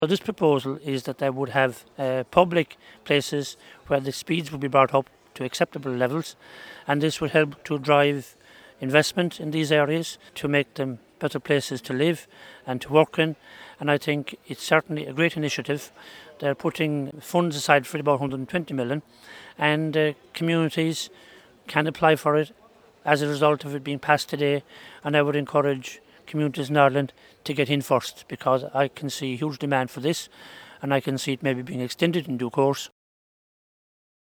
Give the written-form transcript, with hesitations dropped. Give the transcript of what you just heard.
So this proposal is that they would have public places where the speeds would be brought up to acceptable levels, and this would help to drive investment in these areas to make them better places to live and to work in. And I think it's certainly a great initiative. They're putting funds aside for about 120 million, and communities can apply for it as a result of it being passed today. And I would encourage communities in Ireland to get in first, because I can see huge demand for this, and I can see it maybe being extended in due course.